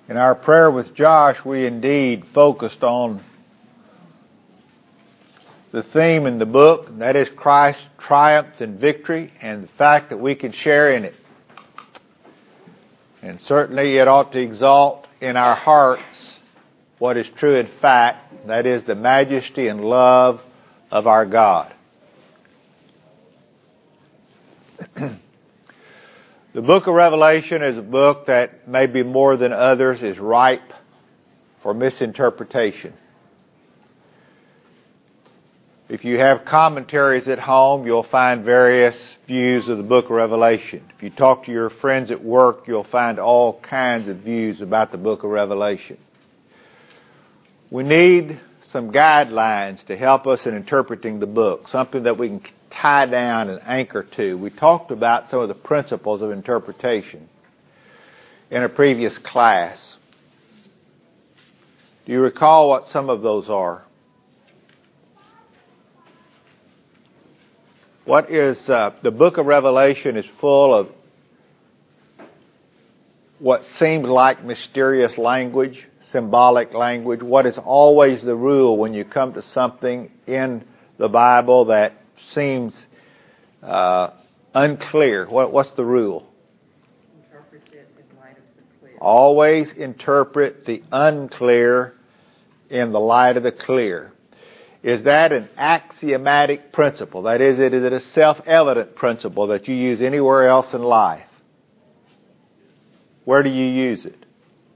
In our prayer with Josh, we indeed focused on the theme in the book, and that is Christ's triumphs and victory, and the fact that we can share in it. And certainly it ought to exalt in our hearts what is true in fact, that is the majesty and love of our God. The book of Revelation is a book that maybe more than others is ripe for misinterpretation. If you have commentaries at home, you'll find various views of the book of Revelation. If you talk to your friends at work, you'll find all kinds of views about the book of Revelation. We need some guidelines to help us in interpreting the book, something that we can tie down and anchor to. We talked about some of the principles of interpretation in a previous class. Do you recall what some of those are? What is the book of Revelation is full of what seems like mysterious language, symbolic language. What is always the rule when you come to something in the Bible that seems unclear? What's the rule? Interpret it in light of the clear. Always interpret the unclear in the light of the clear. Is that an axiomatic principle? That is it a self-evident principle that you use anywhere else in life? Where do you use it?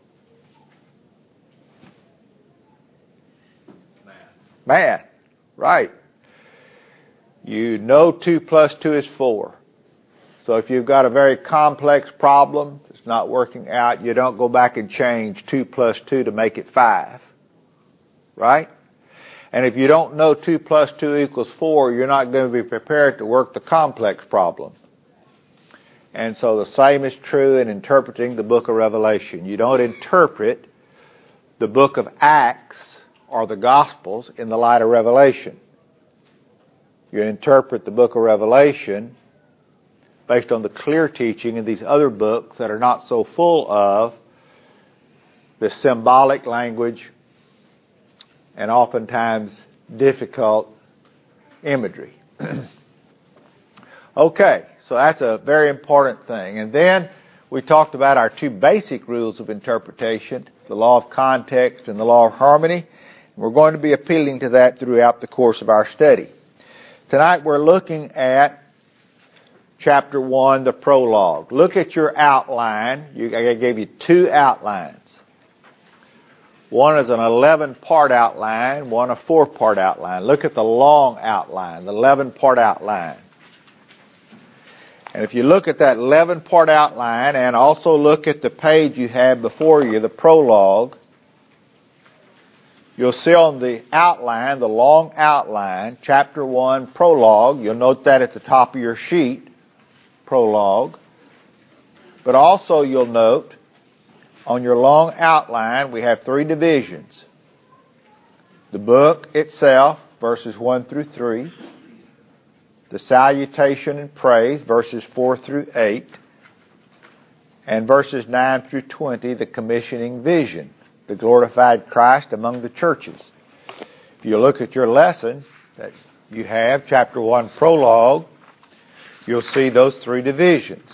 Math. Right. You know 2 plus 2 is 4. So if you've got a very complex problem that's not working out, you don't go back and change 2 plus 2 to make it 5. Right? And if you don't know 2 plus 2 equals 4, you're not going to be prepared to work the complex problem. And so the same is true in interpreting the book of Revelation. You don't interpret the book of Acts or the Gospels in the light of Revelation. You interpret the book of Revelation based on the clear teaching in these other books that are not so full of the symbolic language and oftentimes difficult imagery. Okay, so that's a very important thing. And then we talked about our 2 basic rules of interpretation, the law of context and the law of harmony. We're going to be appealing to that throughout the course of our study. Tonight we're looking at chapter 1, the prologue. Look at your outline. I gave you 2 outlines. One is an 11-part outline, one a 4-part outline. Look at the long outline, the 11-part outline. And if you look at that 11-part outline and also look at the page you have before you, the prologue, you'll see on the outline, the long outline, chapter 1, prologue. You'll note that at the top of your sheet, prologue. But also you'll note on your long outline, we have 3 divisions. The book itself, verses 1 through 3. The salutation and praise, verses 4 through 8. And verses 9 through 20, the commissioning vision, the glorified Christ among the churches. If you look at your lesson that you have, chapter 1, prologue, you'll see those 3 divisions.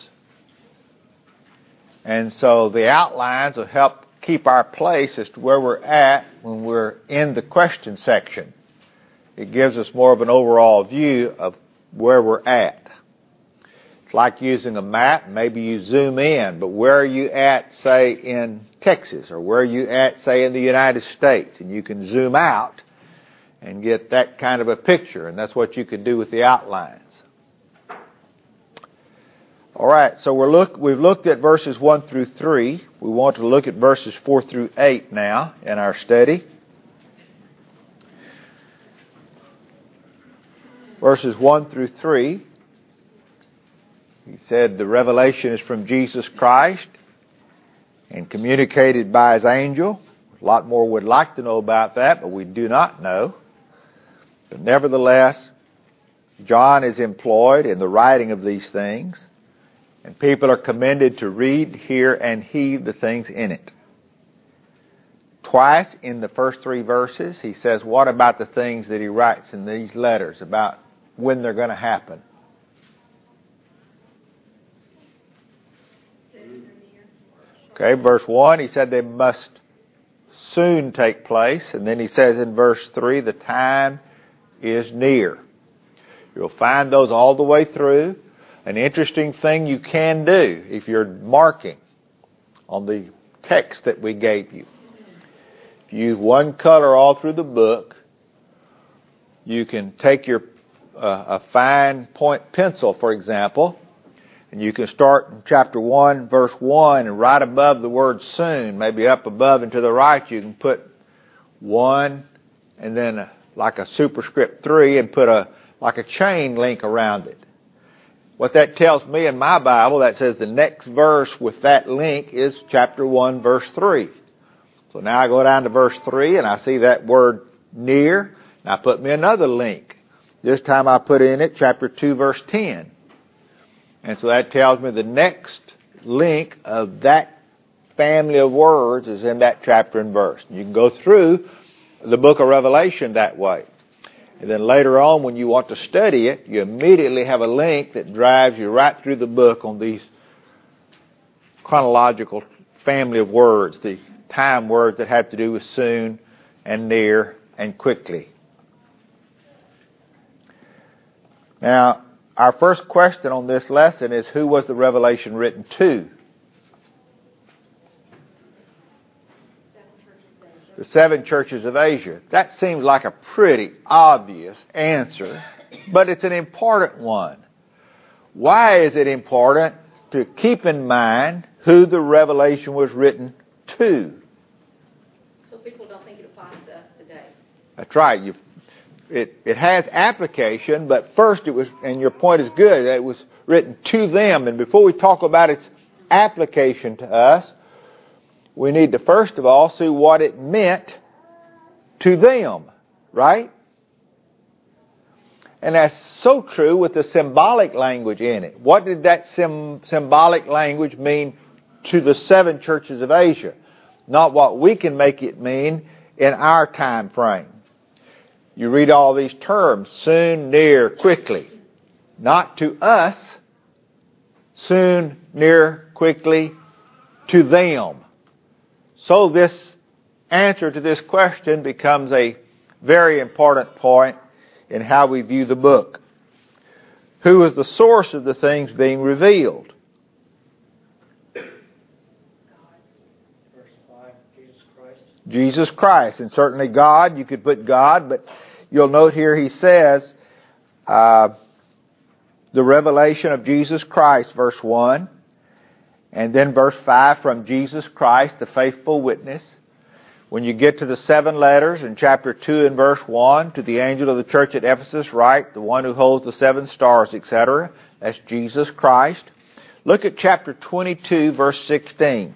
And so the outlines will help keep our place as to where we're at when we're in the question section. It gives us more of an overall view of where we're at. It's like using a map. Maybe you zoom in, but where are you at, say, in Texas, or where are you at, say, in the United States? And you can zoom out and get that kind of a picture, and that's what you can do with the outlines. All right, so we've looked at verses 1 through 3. We want to look at verses 4 through 8 now in our study. Verses 1 through 3, he said the revelation is from Jesus Christ and communicated by His angel. A lot more we'd like to know about that, but we do not know. But nevertheless, John is employed in the writing of these things, and people are commended to read, hear, and heed the things in it. Twice in the first 3 verses, he says, what about the things that he writes in these letters about when they're going to happen? Okay, verse 1, he said they must soon take place. And then he says in verse 3, the time is near. You'll find those all the way through. An interesting thing you can do if you're marking on the text that we gave you. If you use one color all through the book, you can take your a fine point pencil, for example, and you can start in chapter 1, verse 1, and right above the word soon, maybe up above and to the right, you can put 1 and then like a superscript 3 and put like a chain link around it. What that tells me in my Bible, that says the next verse with that link is chapter 1, verse 3. So now I go down to verse 3 and I see that word near, and I put me another link. This time I put in it chapter 2, verse 10. And so that tells me the next link of that family of words is in that chapter and verse. You can go through the book of Revelation that way. And then later on, when you want to study it, you immediately have a link that drives you right through the book on these chronological family of words, the time words that have to do with soon and near and quickly. Now, our first question on this lesson is, who was the revelation written to? The 7 churches of Asia. That seems like a pretty obvious answer, but it's an important one. Why is it important to keep in mind who the revelation was written to? So people don't think it applies to us today. That's right. It has application, but first it was, and your point is good, it was written to them. And before we talk about its application to us, we need to first of all see what it meant to them, right? And that's so true with the symbolic language in it. What did that symbolic language mean to the 7 churches of Asia? Not what we can make it mean in our time frame. You read all these terms, soon, near, quickly. Not to us, soon, near, quickly, to them. So this answer to this question becomes a very important point in how we view the book. Who is the source of the things being revealed? Verse 5, Jesus Christ. Jesus Christ. And certainly God, you could put God, but you'll note here he says the revelation of Jesus Christ, verse 1. And then verse 5, from Jesus Christ, the faithful witness. When you get to the 7 letters in chapter 2 and verse 1, to the angel of the church at Ephesus write, the one who holds the 7 stars, etc. That's Jesus Christ. Look at chapter 22, verse 16.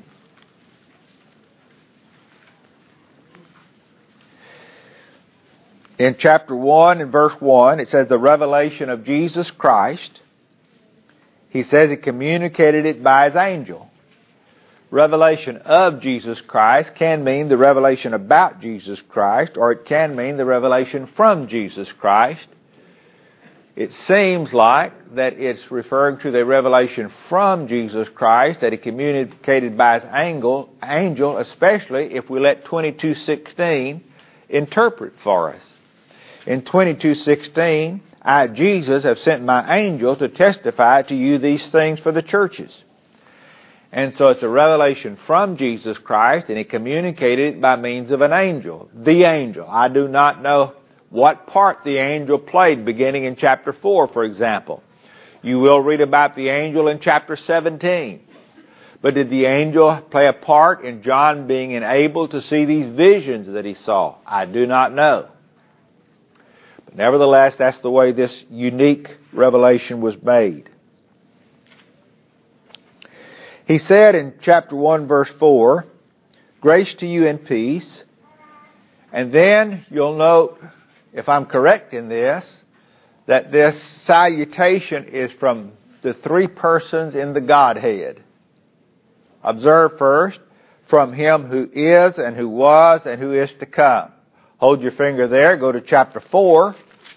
In chapter 1 and verse 1, it says the revelation of Jesus Christ. He says he communicated it by his angel. Revelation of Jesus Christ can mean the revelation about Jesus Christ, or it can mean the revelation from Jesus Christ. It seems like that it's referring to the revelation from Jesus Christ that he communicated by his angel, especially if we let 22:16 interpret for us. In 22:16, I, Jesus, have sent my angel to testify to you these things for the churches. And so it's a revelation from Jesus Christ, and he communicated it by means of an angel. The angel. I do not know what part the angel played beginning in chapter 4, for example. You will read about the angel in chapter 17. But did the angel play a part in John being enabled to see these visions that he saw? I do not know. But nevertheless, that's the way this unique revelation was made. He said in chapter 1, verse 4, grace to you and peace. And then you'll note, if I'm correct in this, that this salutation is from the 3 persons in the Godhead. Observe first, from him who is and who was and who is to come. Hold your finger there. Go to chapter 4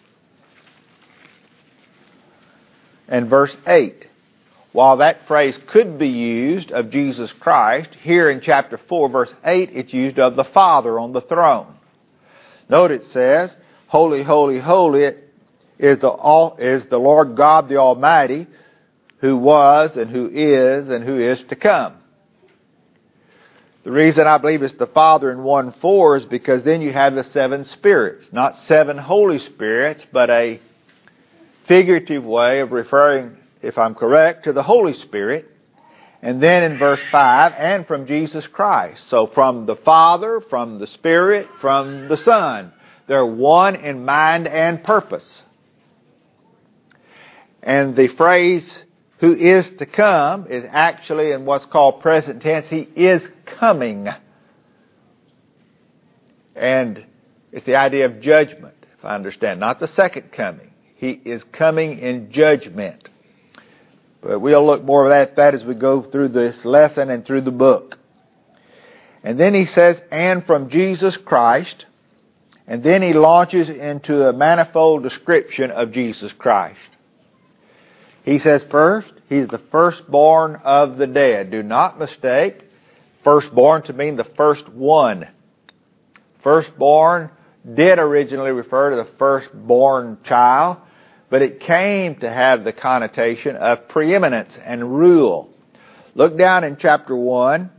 and verse 8. While that phrase could be used of Jesus Christ, here in chapter 4, verse 8, it's used of the Father on the throne. Note it says, Holy, holy, holy is the Lord God the Almighty, who was and who is to come. The reason I believe it's the Father in 1:4 is because then you have the 7 spirits. Not 7 Holy Spirits, but a figurative way of referring, if I'm correct, to the Holy Spirit. And then in verse 5, and from Jesus Christ. So from the Father, from the Spirit, from the Son. They're one in mind and purpose. And the phrase, who is to come, is actually in what's called present tense. He is coming. And it's the idea of judgment, if I understand. Not the second coming. He is coming in judgment. But we'll look more at that as we go through this lesson and through the book. And then he says, and from Jesus Christ. And then he launches into a manifold description of Jesus Christ. He says first, he's the firstborn of the dead. Do not mistake firstborn to mean the first one. Firstborn did originally refer to the firstborn child, but it came to have the connotation of preeminence and rule. Look down in chapter 1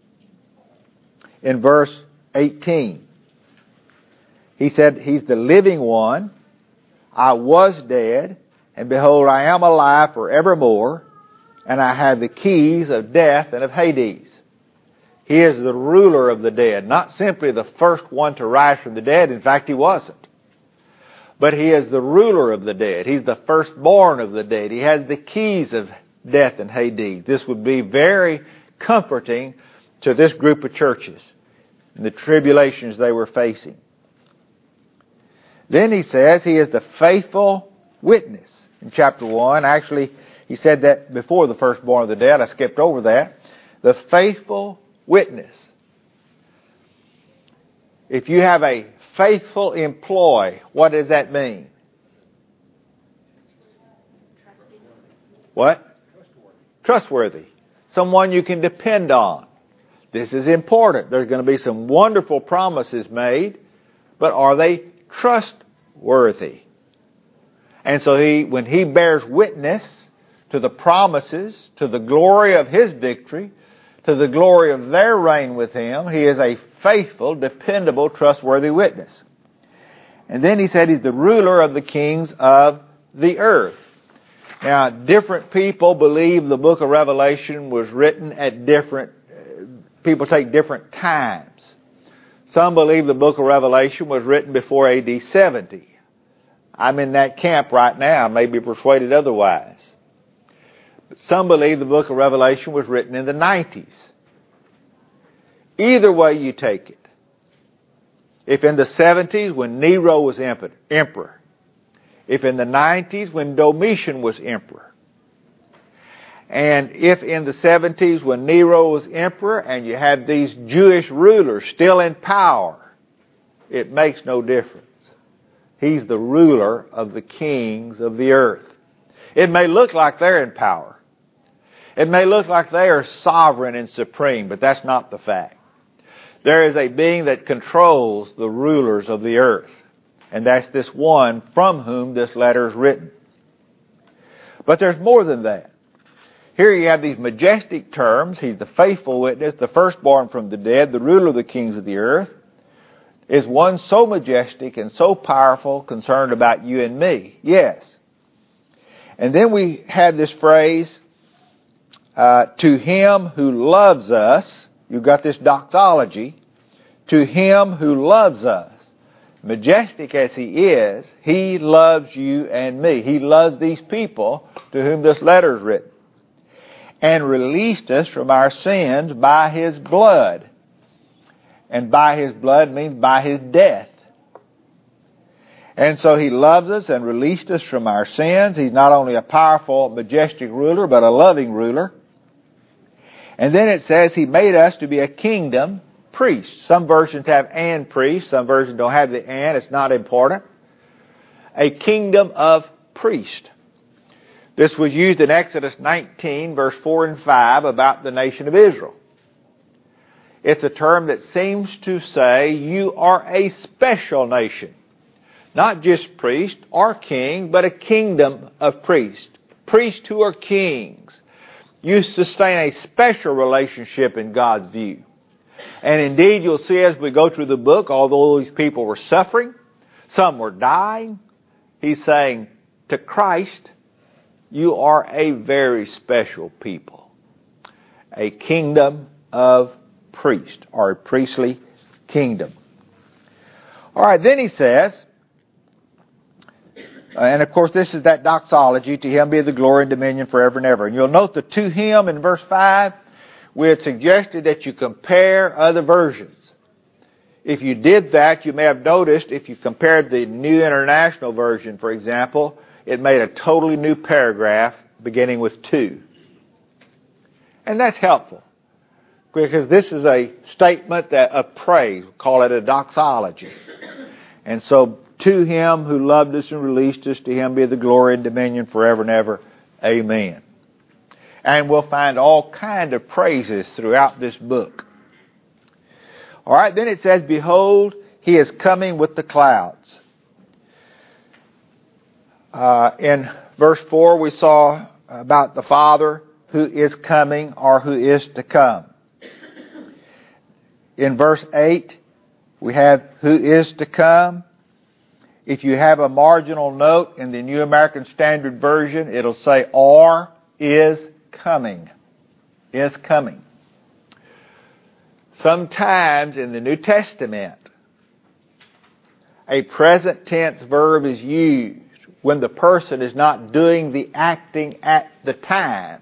in verse 18. He said, he's the living one. I was dead, and behold, I am alive forevermore, and I have the keys of death and of Hades. He is the ruler of the dead, not simply the first one to rise from the dead. In fact, he wasn't. But he is the ruler of the dead. He's the firstborn of the dead. He has the keys of death and Hades. This would be very comforting to this group of churches and the tribulations they were facing. Then he says he is the faithful witness. In chapter 1, actually, he said that before the firstborn of the dead. I skipped over that. The faithful witness. If you have a faithful employee, what does that mean? What? Trustworthy. Someone you can depend on. This is important. There's going to be some wonderful promises made, but are they trustworthy? And so when he bears witness to the promises, to the glory of his victory, to the glory of their reign with him, he is a faithful, dependable, trustworthy witness. And then he said he's the ruler of the kings of the earth. Now, different people believe the book of Revelation was written at people take different times. Some believe the book of Revelation was written before AD 70. I'm in that camp right now. I may be persuaded otherwise. But some believe the book of Revelation was written in the 90s. Either way you take it. If in the 70s when Nero was emperor. If in the 90s when Domitian was emperor. And if in the 70s when Nero was emperor and you had these Jewish rulers still in power, it makes no difference. He's the ruler of the kings of the earth. It may look like they're in power. It may look like they are sovereign and supreme, but that's not the fact. There is a being that controls the rulers of the earth. And that's this one from whom this letter is written. But there's more than that. Here you have these majestic terms. He's the faithful witness, the firstborn from the dead, the ruler of the kings of the earth. Is one so majestic and so powerful concerned about you and me? Yes. And then we have this phrase, to him who loves us. You've got this doxology. To him who loves us. Majestic as he is, he loves you and me. He loves these people to whom this letter is written. And released us from our sins by his blood. And by his blood means by his death. And so he loves us and released us from our sins. He's not only a powerful, majestic ruler, but a loving ruler. And then it says He made us to be a kingdom priest. Some versions have and priest. Some versions don't have the and. It's not important. A kingdom of priest. This was used in Exodus 19, verse 4 and 5 about the nation of Israel. It's a term that seems to say you are a special nation. Not just priest or king, but a kingdom of priests. Priests who are kings. You sustain a special relationship in God's view. And indeed, you'll see as we go through the book, although these people were suffering, some were dying, He's saying to Christ, you are a very special people. A kingdom of priests, or a priestly kingdom. All right, then He says, and of course this is that doxology, to Him be the glory and dominion forever and ever. And you'll note the to Him in verse 5, we had suggested that you compare other versions. If you did that, you may have noticed, if you compared the New International Version, for example, it made a totally new paragraph beginning with to. And that's helpful, because this is a statement of praise. We call it a doxology. And so, to Him who loved us and released us, to Him be the glory and dominion forever and ever. Amen. And we'll find all kind of praises throughout this book. All right, then it says, behold, He is coming with the clouds. In verse 4, we saw about the Father who is coming or who is to come. In verse 8, we have who is to come. If you have a marginal note in the New American Standard Version, it'll say or is coming. Is coming. Sometimes in the New Testament, a present tense verb is used when the person is not doing the acting at the time,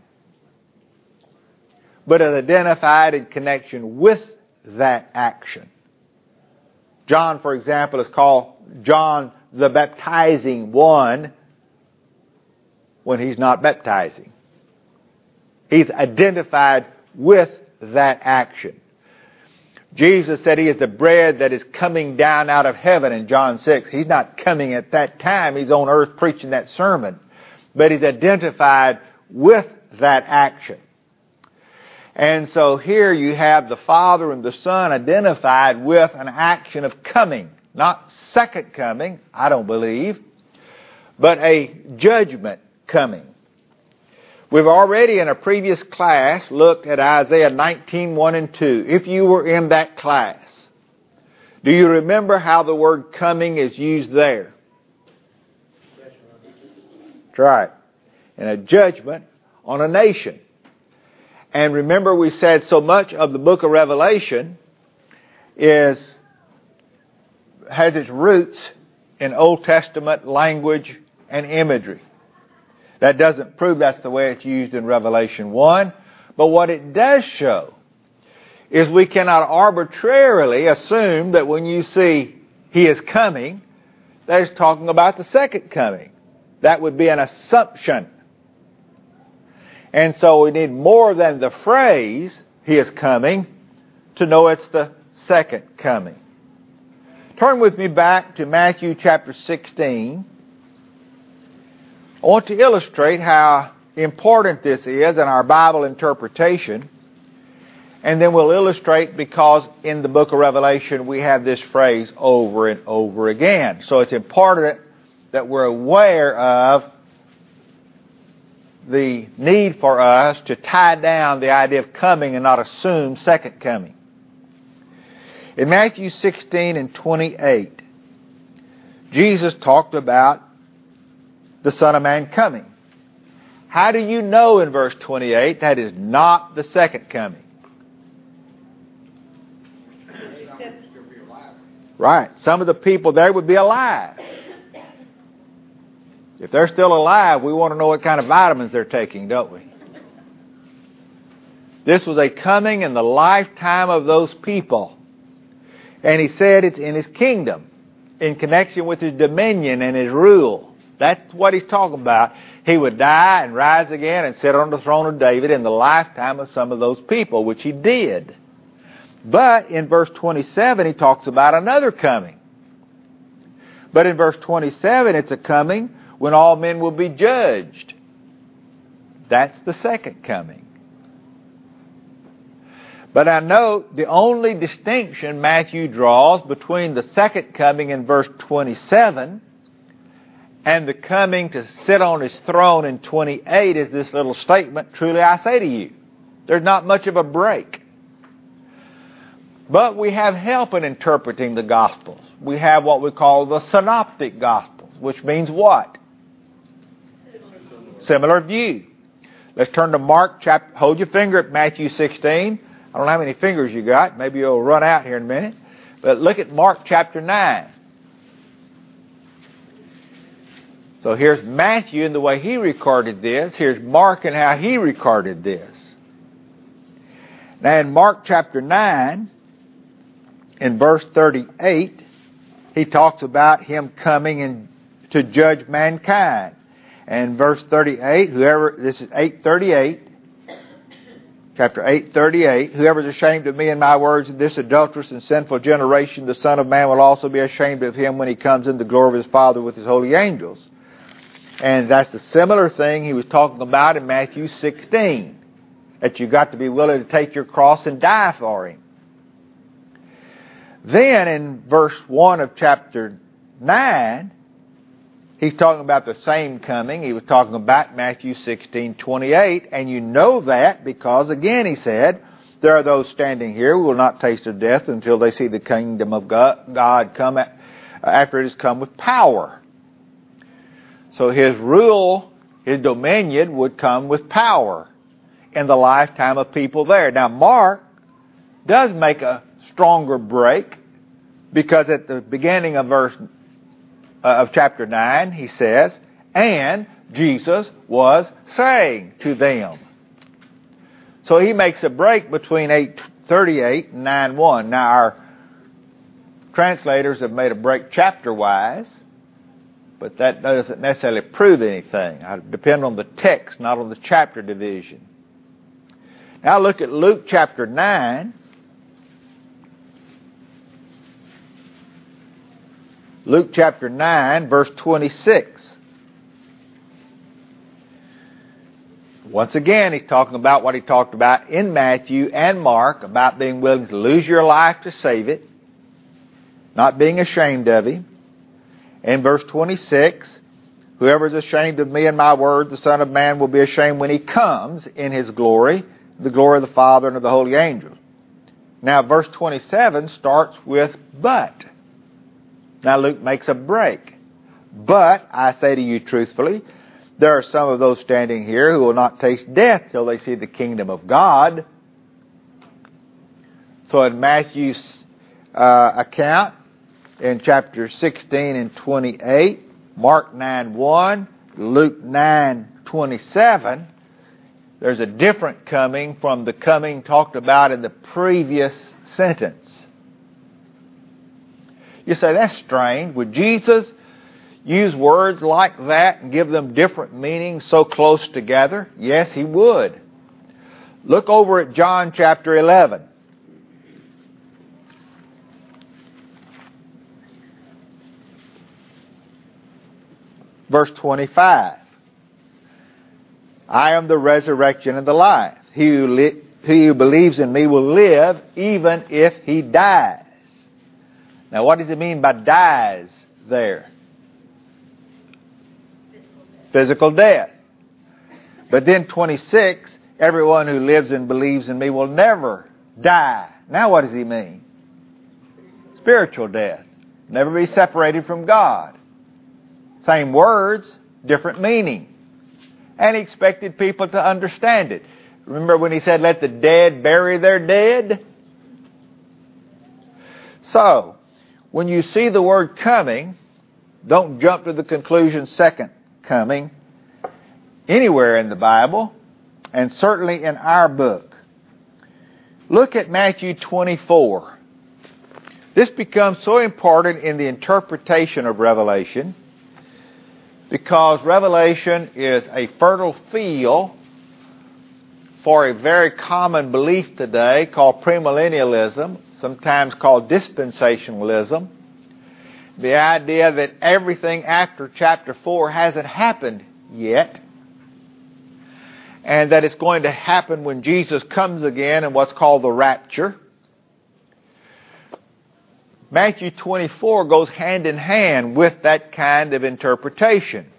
but is identified in connection with that action. John, for example, is called John the baptizing one when he's not baptizing. He's identified with that action. Jesus said He is the bread that is coming down out of heaven in John 6. He's not coming at that time. He's on earth preaching that sermon. But He's identified with that action. And so here you have the Father and the Son identified with an action of coming. Not second coming, I don't believe, but a judgment coming. We've already in a previous class looked at Isaiah 19, 1 and 2. If you were in that class, do you remember how the word coming is used there? That's right. In a judgment on a nation. And remember we said so much of the book of Revelation has its roots in Old Testament language and imagery. That doesn't prove that's the way it's used in Revelation 1. But what it does show is we cannot arbitrarily assume that when you see He is coming, that is talking about the second coming. That would be an assumption. And so we need more than the phrase, He is coming, to know it's the second coming. Turn with me back to Matthew chapter 16. I want to illustrate how important this is in our Bible interpretation. And then we'll illustrate because in the book of Revelation we have this phrase over and over again. So it's important that we're aware of the need for us to tie down the idea of coming and not assume second coming. In Matthew 16 and 28, Jesus talked about the Son of Man coming. How do you know in verse 28 that is not the second coming? Right. Some of the people there would be alive. If they're still alive, we want to know what kind of vitamins they're taking, don't we? This was a coming in the lifetime of those people. And He said it's in His kingdom, in connection with His dominion and His rule. That's what he's talking about. He would die and rise again and sit on the throne of David in the lifetime of some of those people, which he did. But in verse 27, he talks about another coming. But in verse 27, it's a coming when all men will be judged. That's the second coming. But I note the only distinction Matthew draws between the second coming in verse 27 and the coming to sit on his throne in 28 is this little statement, truly I say to you. There's not much of a break. But we have help in interpreting the Gospels. We have what we call the Synoptic Gospels, which means what? Similar view. Let's turn to Mark chapter. Hold your finger at Matthew 16. I don't know how many fingers you got. Maybe you'll run out here in a minute. But look at Mark chapter 9. So here's Matthew and the way he recorded this. Here's Mark and how he recorded this. Now in Mark chapter 9, in verse 38, he talks about him coming in to judge mankind. And verse 38, this is 8:38, chapter 8:38, whoever is ashamed of me and my words in this adulterous and sinful generation, the Son of Man will also be ashamed of him when he comes in the glory of his Father with his holy angels. And that's a similar thing he was talking about in Matthew 16, that you've got to be willing to take your cross and die for him. Then in verse 1 of chapter 9, he's talking about the same coming. He was talking about Matthew 16:28, and you know that because, again, he said, there are those standing here who will not taste of death until they see the kingdom of God come after it has come with power. So his rule, his dominion would come with power in the lifetime of people there. Now, Mark does make a stronger break because at the beginning of chapter 9, he says, and Jesus was saying to them. So he makes a break between 8:38 and 9:1. Now our translators have made a break chapter-wise, but that doesn't necessarily prove anything. I depend on the text, not on the chapter division. Now look at Luke chapter 9. Luke chapter 9, verse 26. Once again, he's talking about what he talked about in Matthew and Mark, about being willing to lose your life to save it, not being ashamed of him. In verse 26, whoever is ashamed of me and my word, the Son of Man will be ashamed when he comes in his glory, the glory of the Father and of the holy angels. Now, verse 27 starts with but. Now Luke makes a break. But, I say to you truthfully, there are some of those standing here who will not taste death till they see the kingdom of God. So in Matthew's account, in chapter 16 and 28, Mark 9:1, Luke 9:27, there's a different coming from the coming talked about in the previous sentence. You say, that's strange. Would Jesus use words like that and give them different meanings so close together? Yes, he would. Look over at John chapter 11. Verse 25. I am the resurrection and the life. He who believes in me will live even if he dies. Now, what does it mean by dies there? Physical death. But then 26, everyone who lives and believes in me will never die. Now, what does he mean? Spiritual death. Never be separated from God. Same words, different meaning. And he expected people to understand it. Remember when he said, let the dead bury their dead? So, when you see the word coming, don't jump to the conclusion second coming anywhere in the Bible, and certainly in our book. Look at Matthew 24. This becomes so important in the interpretation of Revelation Because Revelation is a fertile field for a very common belief today called premillennialism, sometimes called dispensationalism. The idea that everything after chapter 4 hasn't happened yet, and that it's going to happen when Jesus comes again in what's called the rapture. Matthew 24 goes hand in hand with that kind of interpretation.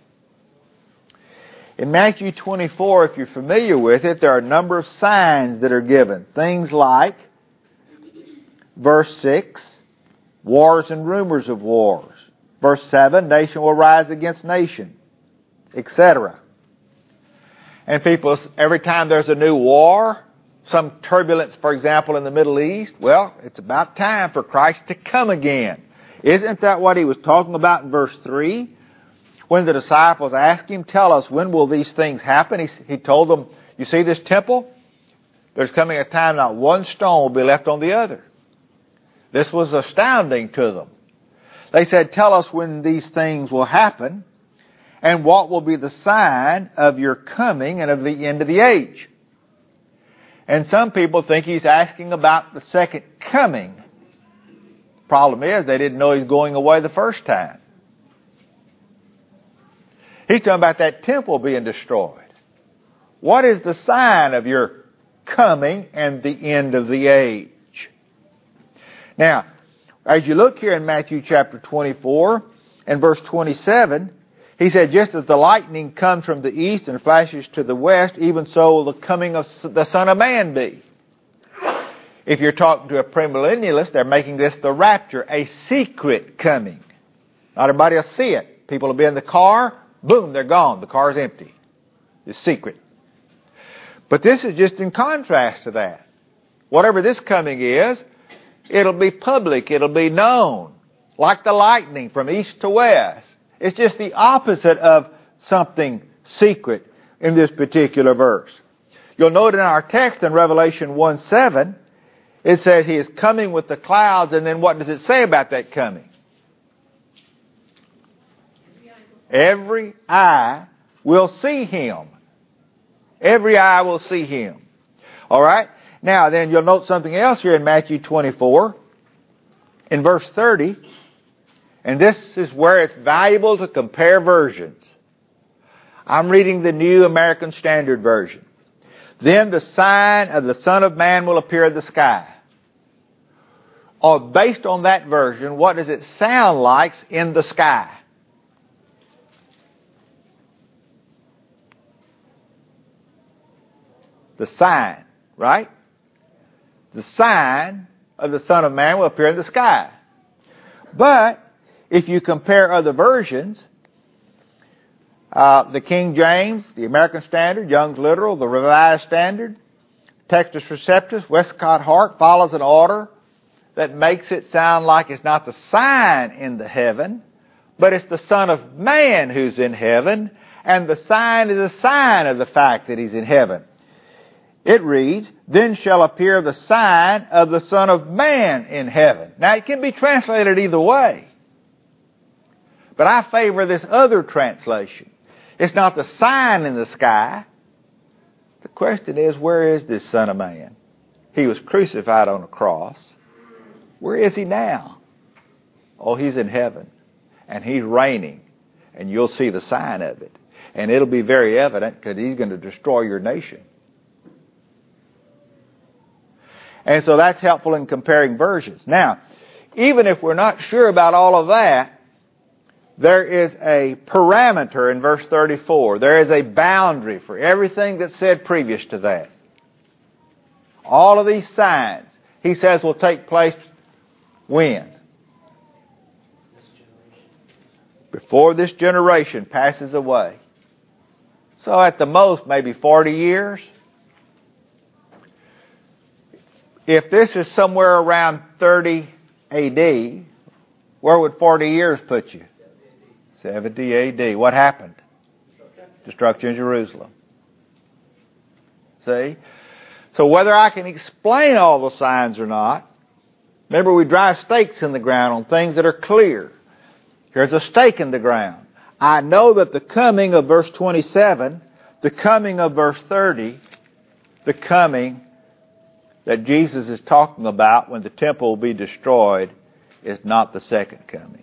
In Matthew 24, if you're familiar with it, there are a number of signs that are given. Things like, verse 6, wars and rumors of wars. Verse 7, nation will rise against nation, etc. And people, every time there's a new war, some turbulence, for example, in the Middle East, well, it's about time for Christ to come again. Isn't that what he was talking about in verse 3? When the disciples asked him, tell us, when will these things happen? He told them, you see this temple? There's coming a time not one stone will be left on the other. This was astounding to them. They said, tell us when these things will happen and what will be the sign of your coming and of the end of the age. And some people think he's asking about the second coming. Problem is, they didn't know he's going away the first time. He's talking about that temple being destroyed. What is the sign of your coming and the end of the age? Now, as you look here in Matthew chapter 24 and verse 27, he said, just as the lightning comes from the east and flashes to the west, even so will the coming of the Son of Man be. If you're talking to a premillennialist, they're making this the rapture, a secret coming. Not everybody will see it. People will be in the car, boom, they're gone. The car's empty. It's secret. But this is just in contrast to that. Whatever this coming is, it'll be public, it'll be known, like the lightning from east to west. It's just the opposite of something secret in this particular verse. You'll note in our text in Revelation 1:7, it says he is coming with the clouds, and then what does it say about that coming? Every eye will see him. Every eye will see him. All right? Now, then you'll note something else here in Matthew 24, in verse 30, and this is where it's valuable to compare versions. I'm reading the New American Standard Version. Then the sign of the Son of Man will appear in the sky. Or based on that version, what does it sound like in the sky? The sign, right? The sign of the Son of Man will appear in the sky. But if you compare other versions, the King James, the American Standard, Young's Literal, the Revised Standard, Textus Receptus, Westcott Hart follows an order that makes it sound like it's not the sign in the heaven, but it's the Son of Man who's in heaven, and the sign is a sign of the fact that he's in heaven. It reads, then shall appear the sign of the Son of Man in heaven. Now, it can be translated either way. But I favor this other translation. It's not the sign in the sky. The question is, where is this Son of Man? He was crucified on a cross. Where is he now? Oh, he's in heaven. And he's reigning. And you'll see the sign of it. And it'll be very evident because he's going to destroy your nation. And so that's helpful in comparing versions. Now, even if we're not sure about all of that, there is a parameter in verse 34. There is a boundary for everything that's said previous to that. All of these signs, he says, will take place when? Before this generation passes away. So at the most, maybe 40 years. If this is somewhere around 30 AD, where would 40 years put you? 70 AD. What happened? Destruction of Jerusalem. See? So whether I can explain all the signs or not, remember we drive stakes in the ground on things that are clear. Here's a stake in the ground. I know that the coming of verse 27, the coming of verse 30, the coming that Jesus is talking about when the temple will be destroyed is not the second coming.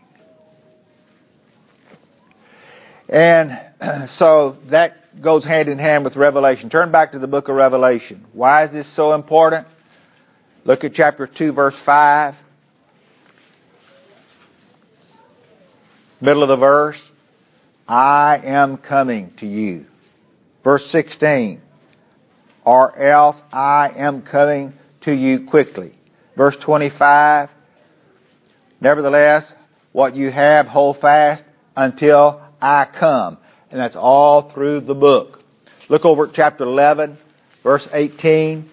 And so that goes hand in hand with Revelation. Turn back to the book of Revelation. Why is this so important? Look at chapter 2, verse 5. Middle of the verse. I am coming to you. Verse 16. Or else I am coming to you quickly. Verse 25. Nevertheless, what you have, hold fast until I come. And that's all through the book. Look over at chapter 11, verse 18.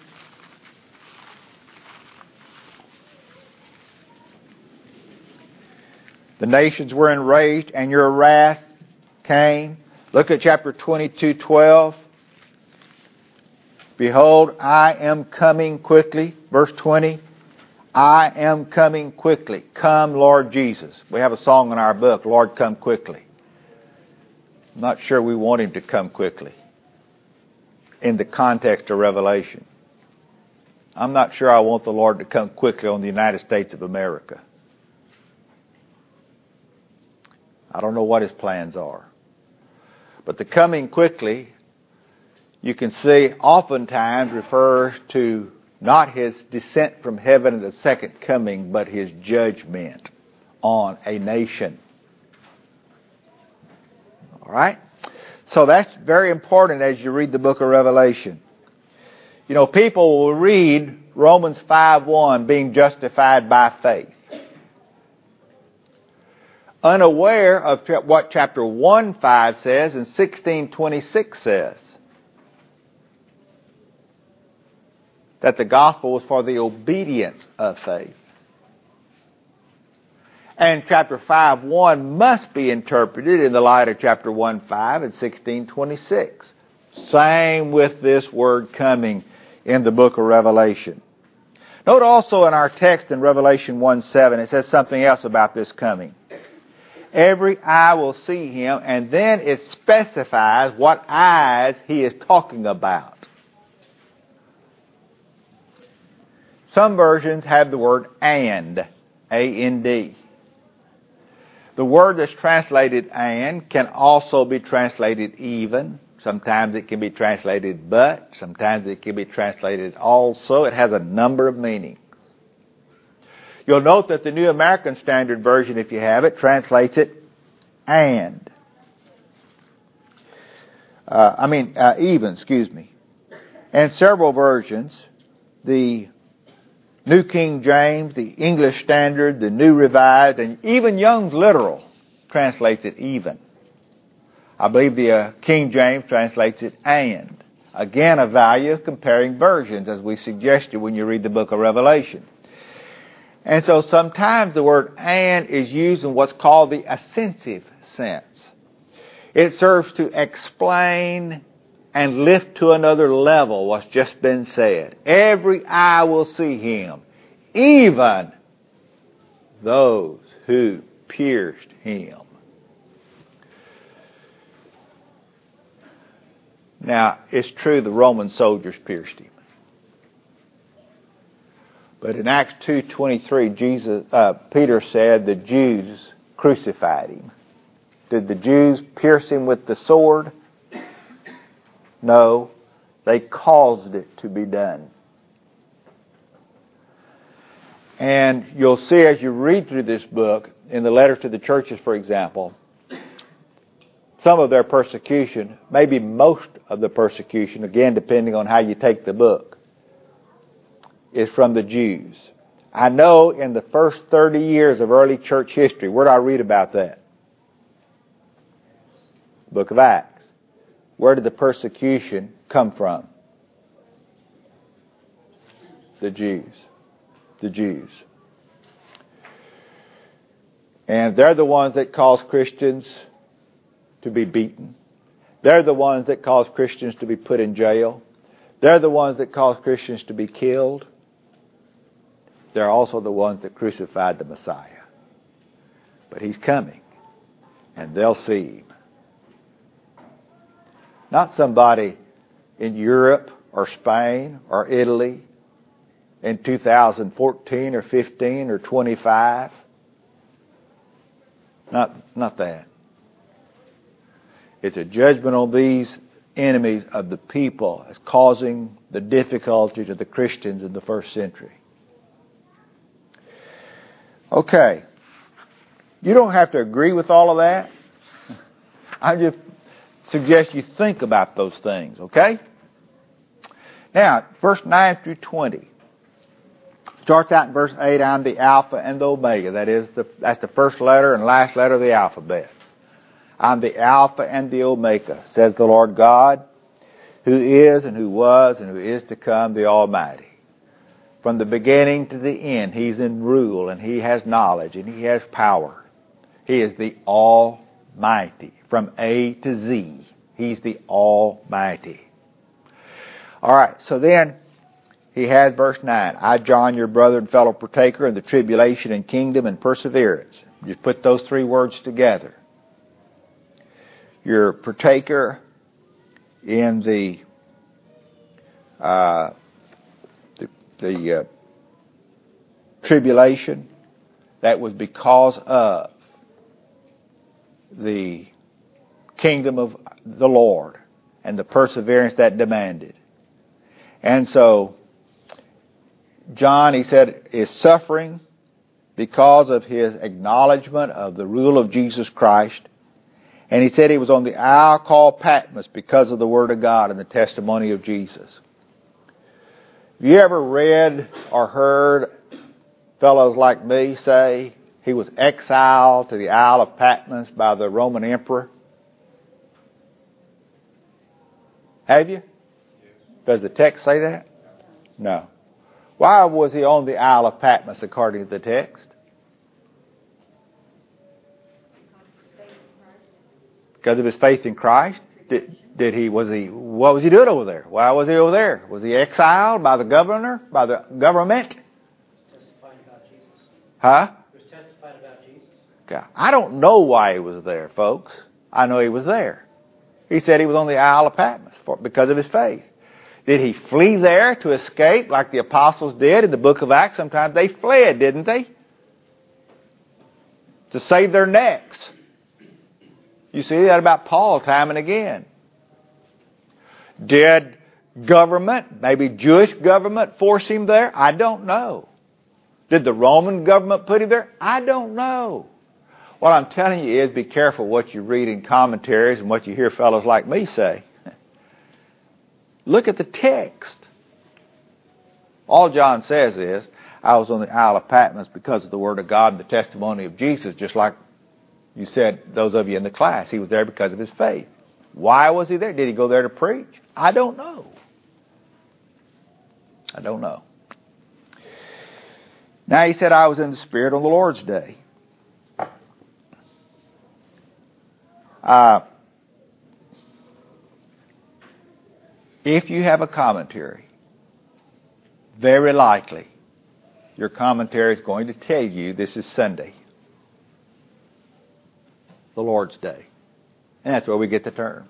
The nations were enraged, and your wrath came. Look at chapter 22:12. Behold, I am coming quickly. Verse 20. I am coming quickly. Come, Lord Jesus. We have a song in our book, Lord, come quickly. I'm not sure we want Him to come quickly in the context of Revelation. I'm not sure I want the Lord to come quickly on the United States of America. I don't know what His plans are. But the coming quickly, you can see, oftentimes refers to not His descent from heaven in the second coming, but His judgment on a nation. All right? So that's very important as you read the book of Revelation. You know, people will read Romans 5:1, being justified by faith, unaware of what chapter 1:5 says and 16:26 says. That the gospel was for the obedience of faith. And chapter 5:1 must be interpreted in the light of chapter 1:5 and 16:26. Same with this word coming in the book of Revelation. Note also in our text in Revelation 1:7, it says something else about this coming. Every eye will see Him, and then it specifies what eyes He is talking about. Some versions have the word and, A-N-D. The word that's translated and can also be translated even. Sometimes it can be translated but. Sometimes it can be translated also. It has a number of meanings. You'll note that the New American Standard Version, if you have it, translates it and. Even. And several versions, the New King James, the English Standard, the New Revised, and even Young's Literal translates it even. I believe the King James translates it and. Again, a value of comparing versions, as we suggested when you read the book of Revelation. And so sometimes the word and is used in what's called the assensive sense. It serves to explain and lift to another level what's just been said. Every eye will see Him, even those who pierced Him. Now, it's true the Roman soldiers pierced Him. But in Acts 2:23, Peter said the Jews crucified Him. Did the Jews pierce Him with the sword? No, they caused it to be done. And you'll see as you read through this book, in the letters to the churches, for example, some of their persecution, maybe most of the persecution, again depending on how you take the book, is from the Jews. I know in the first 30 years of early church history, where do I read about that? Book of Acts. Where did the persecution come from? The Jews. The Jews. And they're the ones that cause Christians to be beaten. They're the ones that cause Christians to be put in jail. They're the ones that cause Christians to be killed. They're also the ones that crucified the Messiah. But He's coming, and they'll see Him. Not somebody in Europe or Spain or Italy in 2014 or 15 or 25. Not that. It's a judgment on these enemies of the people as causing the difficulty to the Christians in the first century. Okay. You don't have to agree with all of that. I just suggest you think about those things, okay? Now, verse 9 through 20. Starts out in verse 8, I'm the Alpha and the Omega. That's the first letter and last letter of the alphabet. I'm the Alpha and the Omega, says the Lord God, who is and who was and who is to come, the Almighty. From the beginning to the end, He's in rule and He has knowledge and He has power. He is the Almighty. From A to Z, He's the Almighty. All right, so then He has verse 9. I, John, your brother and fellow partaker in the tribulation and kingdom and perseverance. Just put those three words together. You're partaker in the tribulation. That was because of the kingdom of the Lord and the perseverance that demanded. And so, John, he said, is suffering because of his acknowledgement of the rule of Jesus Christ. And he said he was on the isle called Patmos because of the Word of God and the testimony of Jesus. Have you ever read or heard fellows like me say he was exiled to the Isle of Patmos by the Roman emperor? Have you? Does the text say that? No. Why was he on the Isle of Patmos according to the text? Because of his faith in Christ? What was he doing over there? Why was he over there? Was he exiled by the governor, by the government? Testifying about Jesus. Huh? He was testifying about Jesus. Okay. I don't know why he was there, folks. I know he was there. He said he was on the Isle of Patmos because of his faith. Did he flee there to escape like the apostles did in the book of Acts? Sometimes they fled, didn't they? To save their necks. You see that about Paul time and again. Did government, maybe Jewish government, force him there? I don't know. Did the Roman government put him there? I don't know. What I'm telling you is be careful what you read in commentaries and what you hear fellows like me say. Look at the text. All John says is, I was on the Isle of Patmos because of the Word of God and the testimony of Jesus, just like you said, those of you in the class. He was there because of his faith. Why was he there? Did he go there to preach? I don't know. I don't know. Now he said, I was in the Spirit on the Lord's day. If you have a commentary, very likely your commentary is going to tell you this is Sunday, the Lord's Day. And that's where we get the term.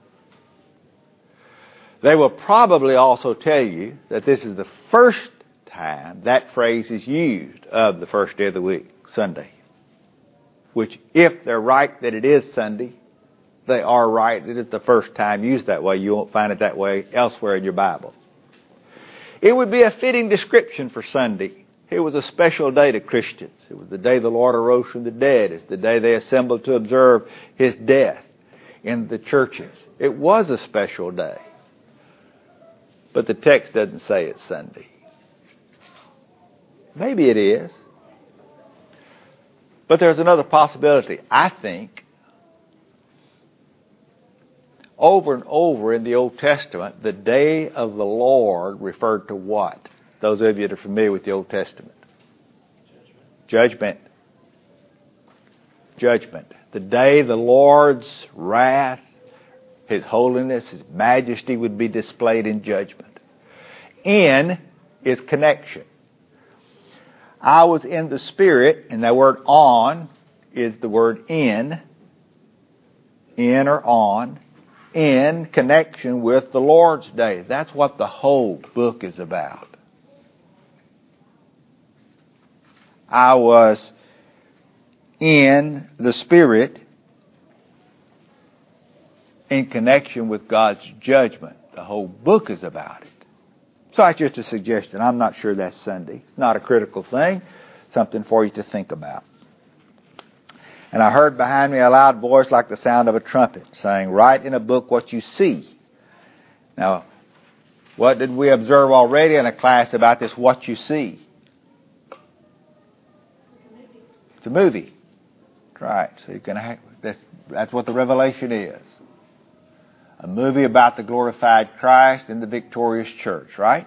They will probably also tell you that this is the first time that phrase is used of the first day of the week, Sunday. Which, if they're right that it is Sunday, they are right that it's the first time used that way. You won't find it that way elsewhere in your Bible. It would be a fitting description for Sunday. It was a special day to Christians. It was the day the Lord arose from the dead. It's the day they assembled to observe His death in the churches. It was a special day. But the text doesn't say it's Sunday. Maybe it is. But there's another possibility. I think over and over in the Old Testament, the day of the Lord referred to what? Those of you that are familiar with the Old Testament. Judgment. Judgment. The day the Lord's wrath, His holiness, His majesty would be displayed in judgment. In is connection. I was in the Spirit, and that word on is the word in or on. in connection with the Lord's Day. That's what the whole book is about. I was in the Spirit in connection with God's judgment. The whole book is about it. So that's just a suggestion. I'm not sure that's Sunday. It's not a critical thing. Something for you to think about. And I heard behind me a loud voice like the sound of a trumpet, saying, "Write in a book what you see." Now, what did we observe already in a class about this what you see? It's a movie. Right. So you can have, that's what the revelation is. A movie about the glorified Christ and the victorious church, right?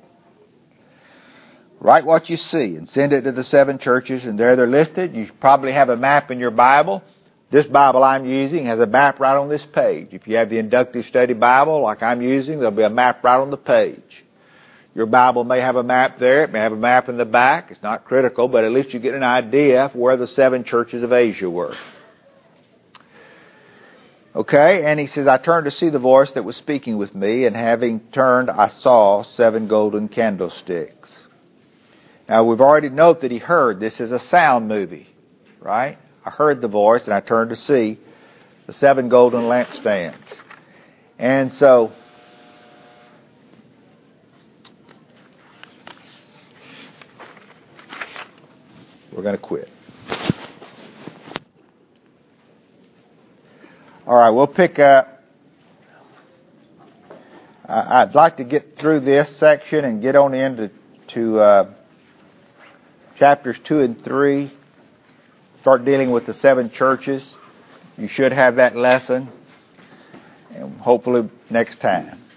Write what you see and send it to the 7 churches, and there they're listed. You probably have a map in your Bible. This Bible I'm using has a map right on this page. If you have the Inductive Study Bible like I'm using, there'll be a map right on the page. Your Bible may have a map there. It may have a map in the back. It's not critical, but at least you get an idea of where the 7 churches of Asia were. Okay, and he says, "I turned to see the voice that was speaking with me, and having turned, I saw 7 golden candlesticks." Now, we've already noted that he heard. This is a sound movie, right? I heard the voice, and I turned to see the 7 golden lampstands. And so, we're going to quit. All right, we'll pick up. I'd like to get through this section and get on into chapters 2 and 3. Start dealing with the 7 churches. You should have that lesson, and hopefully next time.